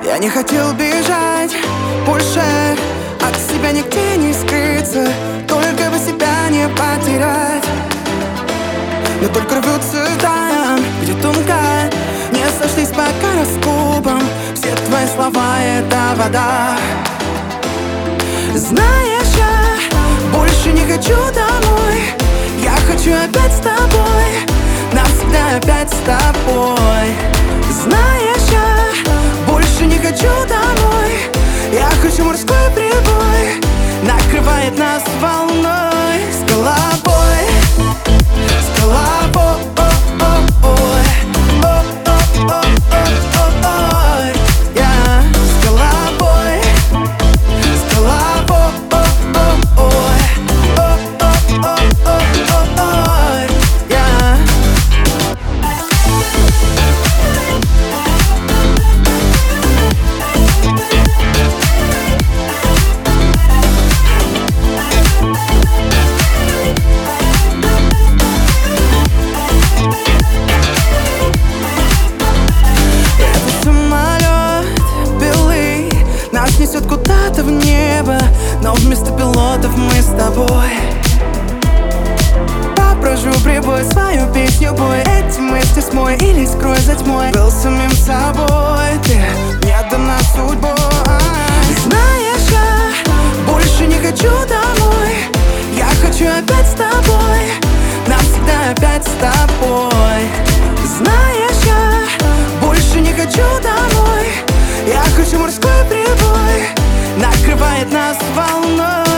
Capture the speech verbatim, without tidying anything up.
Я не хотел бежать больше, от себя нигде не скрыться, только бы себя не потерять. Но только рвется там, где тонко не сошлись по гороскопам. Все твои слова — это вода. Знаешь, я больше не хочу домой. Я хочу опять с тобой, навсегда опять с тобой. Знаешь, я больше не хочу домой. Я хочу морской прибой, накрывает нас волной. С головой, с головой, о-о-ой, о-о-о-о-ой. Я с головой, с головой, о-о-ой, о-о-о-о-ой. Я несет куда-то в небо, но вместо пилотов мы с тобой. Попрошу, прибой свою песню, пой. Эти мысли смой или скрой за тьмой. Был самим собой, ты мне дана судьбой. Знаешь, я больше не хочу домой. Я хочу опять с тобой, навсегда опять с тобой. Знаешь, я больше не хочу домой. Я хочу морской прибой, накрывает нас волной.